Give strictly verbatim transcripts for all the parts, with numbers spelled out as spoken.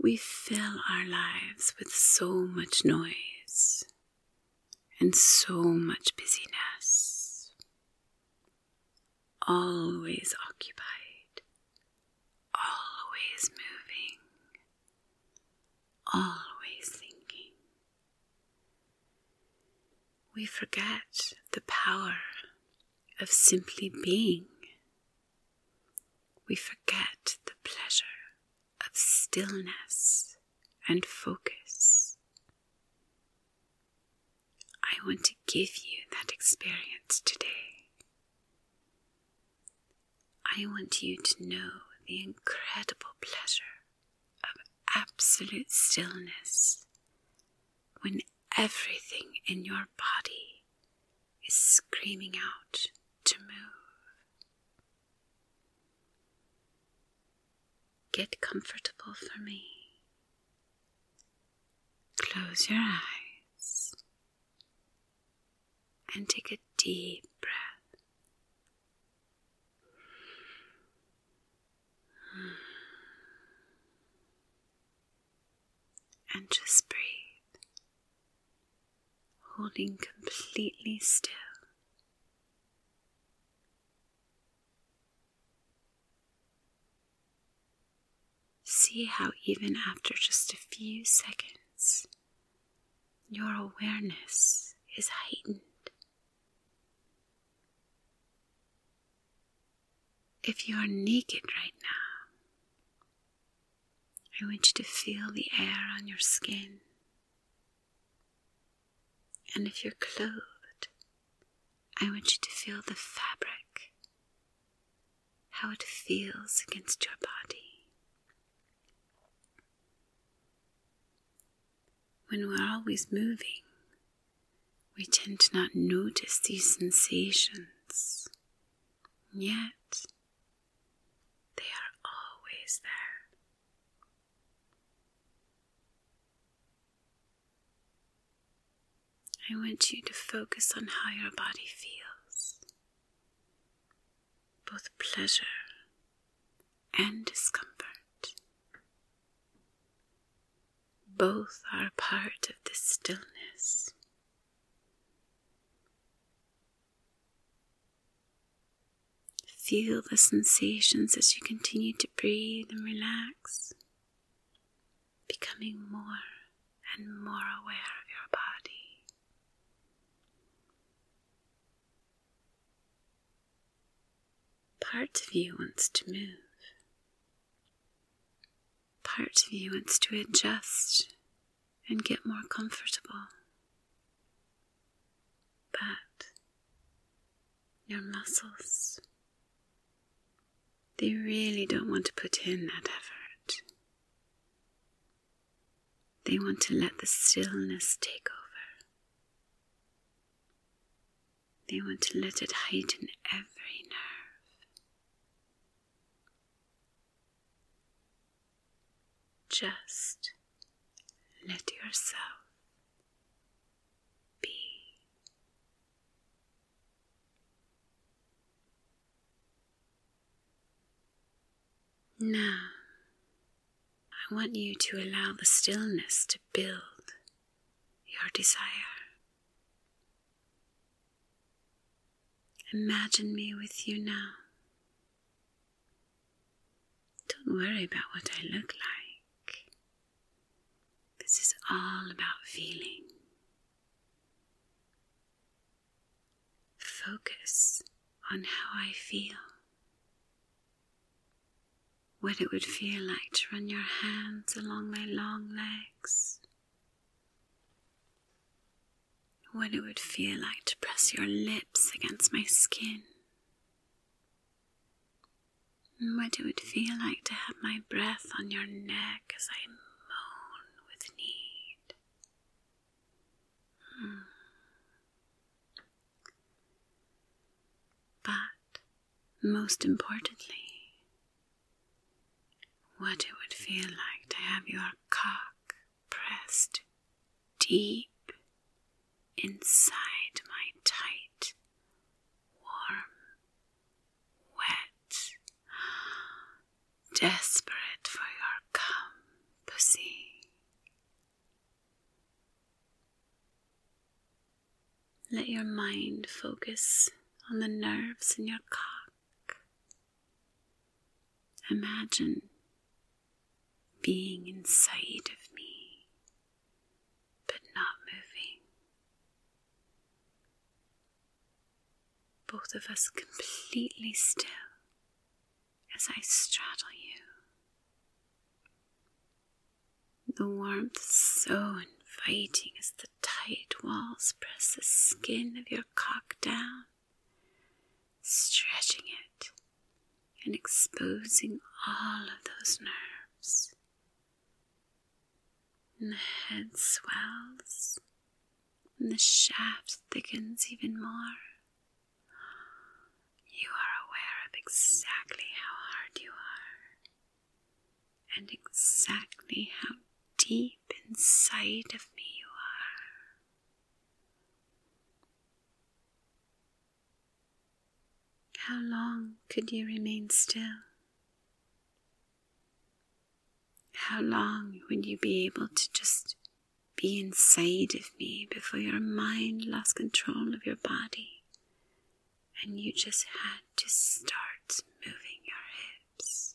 We fill our lives with so much noise and so much busyness, always occupied, always moving, always thinking. We forget the power of simply being. We forget the pleasure of stillness and focus. I want to give you that experience today. I want you to know the incredible pleasure of absolute stillness when everything in your body is screaming out to move. Get comfortable for me. Close your eyes and take a deep breath. And just breathe, holding completely still. See how even after just a few seconds, your awareness is heightened. If you are naked right now, I want you to feel the air on your skin. And if you're clothed, I want you to feel the fabric, how it feels against your body. When we're always moving, we tend to not notice these sensations, yet they are always there. I want you to focus on how your body feels, both pleasure and discomfort. Both are a part of this stillness. Feel the sensations as you continue to breathe and relax, becoming more and more aware of your body. Part of you wants to move. Part of you wants to adjust and get more comfortable. But your muscles, they really don't want to put in that effort. They want to let the stillness take over. They want to let it heighten every nerve. Just let yourself be. Now, I want you to allow the stillness to build your desire. Imagine me with you now. Don't worry about what I look like. This is all about feeling. Focus on how I feel. What it would feel like to run your hands along my long legs. What it would feel like to press your lips against my skin. And what it would feel like to have my breath on your neck as I moan with need. Hmm. But most importantly, what it would feel like to have your cock pressed deep inside my tight, warm, wet, desperate for your cum pussy. Let your mind focus on the nerves in your cock. Imagine being inside of me, but not moving. Both of us completely still as I straddle you. The warmth so inviting as the tight walls press the skin of your cock down, stretching it and exposing all of those nerves. And the head swells, and the shaft thickens even more. You are aware of exactly how hard you are, and exactly how deep inside of me you are. How long could you remain still? How long would you be able to just be inside of me before your mind lost control of your body and you just had to start moving your hips?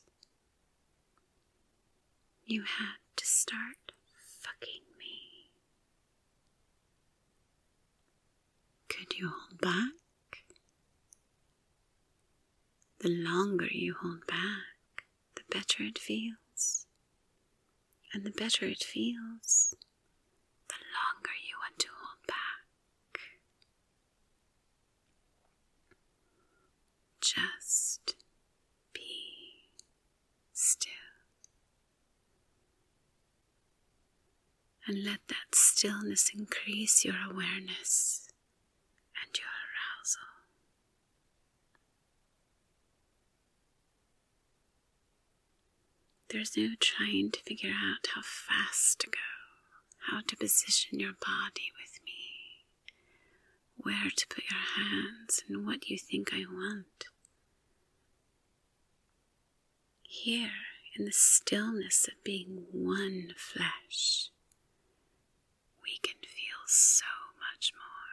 You had to start fucking me. Could you hold back? The longer you hold back, the better it feels. And the better it feels, the longer you want to hold back. Just be still. And let that stillness increase your awareness and your arousal. There's no trying to figure out how fast to go, how to position your body with me, where to put your hands, and what you think I want. Here, in the stillness of being one flesh, we can feel so much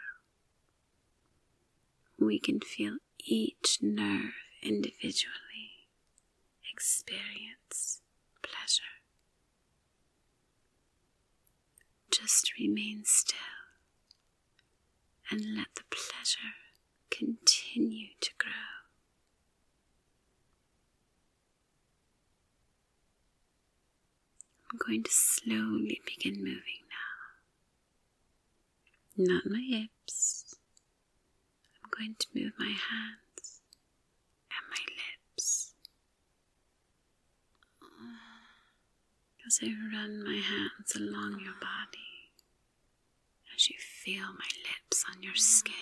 more. We can feel each nerve individually, experience pleasure. Just remain still and let the pleasure continue to grow. I'm going to slowly begin moving now. Not my hips. I'm going to move my hands and my lips. As I run my hands along your body, as you feel my lips on your skin,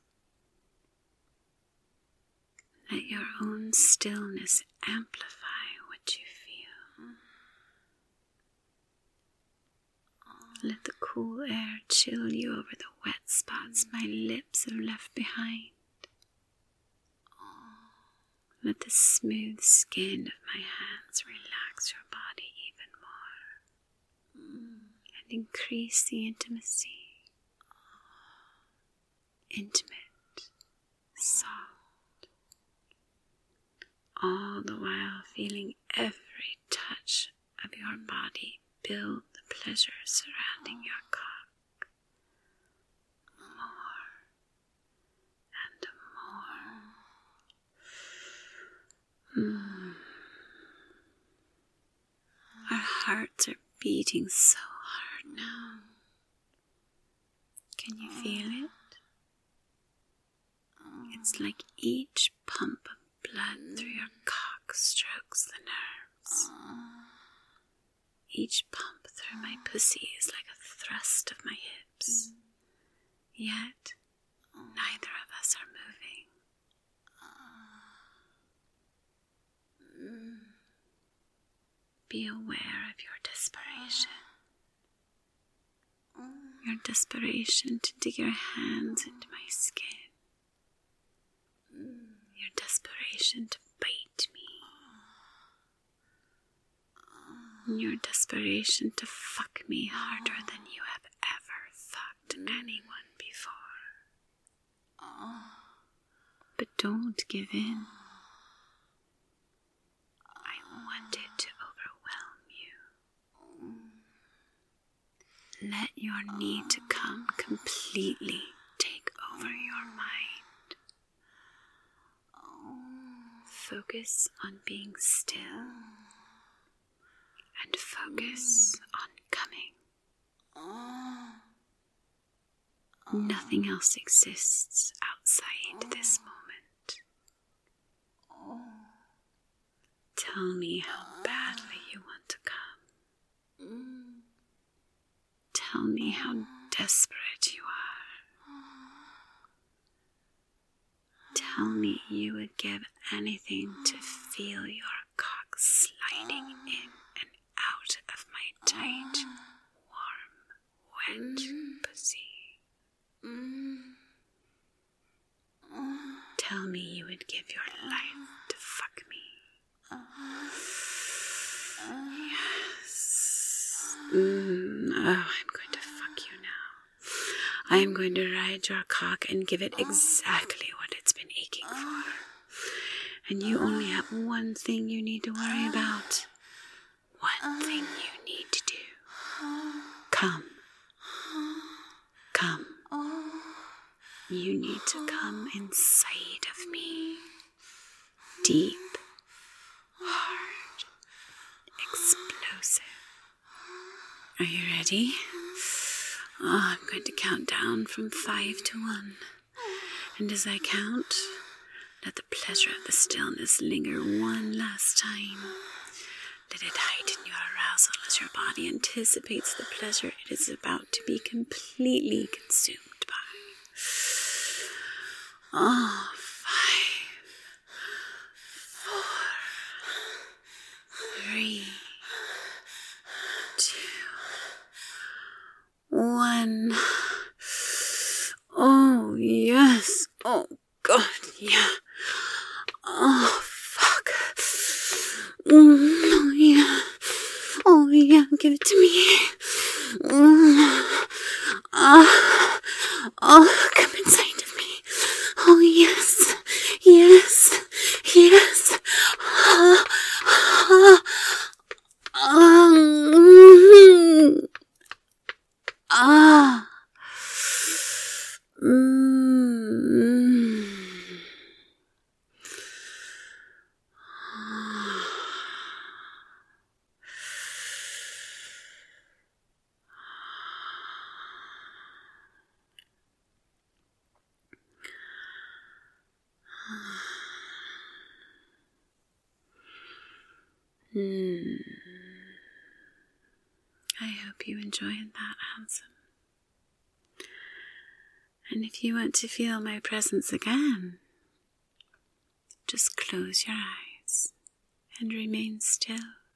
let your own stillness amplify what you feel. Let the cool air chill you over the wet spots my lips have left behind. Let the smooth skin of my hands relax your body even more and increase the intimacy. Intimate, soft, all the while feeling every touch of your body build the pleasure surrounding your cock. More and more. Mm. Our hearts are beating so hard now. Can you feel it? It's like each pump of blood through your cock strokes the nerves. Each pump through my pussy is like a thrust of my hips. Yet, neither of us are moving. Be aware of your desperation. Your desperation to dig your hands into my skin. Your desperation to bite me. in your desperation to fuck me harder than you have ever fucked anyone before. But don't give in. I want it to overwhelm you. Let your need to come completely take over your mind. Focus on being still and focus on coming. Nothing else exists outside this moment. Tell me how badly you want to come. Tell me how desperate you are. Tell me you would give anything to feel your cock sliding in and out of my tight, warm, wet pussy. Tell me you would give your life to fuck me. Yes. Mm, oh, I'm going to fuck you now. I am going to ride your cock and give it exactly what it's been aching for. And you only have one thing you need to worry about. One thing you need to do. Come. Come. You need to come inside of me. Deep. Hard. Explosive. Are you ready? Oh, I'm going to count down from five to one. And as I count, let the pleasure of the stillness linger one last time. Let it heighten your arousal as your body anticipates the pleasure it is about to be completely consumed by. Oh, five, four, three, two, one. Oh, yes. Oh, God, yeah. Oh, fuck. Mm, oh, yeah. Oh, yeah, give it to me. Mm. Oh, oh, come inside of me. Oh, yes. Yes. Yes. Ah. Ah. Um, ah. Mm. Hmm. I hope you enjoyed that, handsome. And if you want to feel my presence again, just close your eyes and remain still.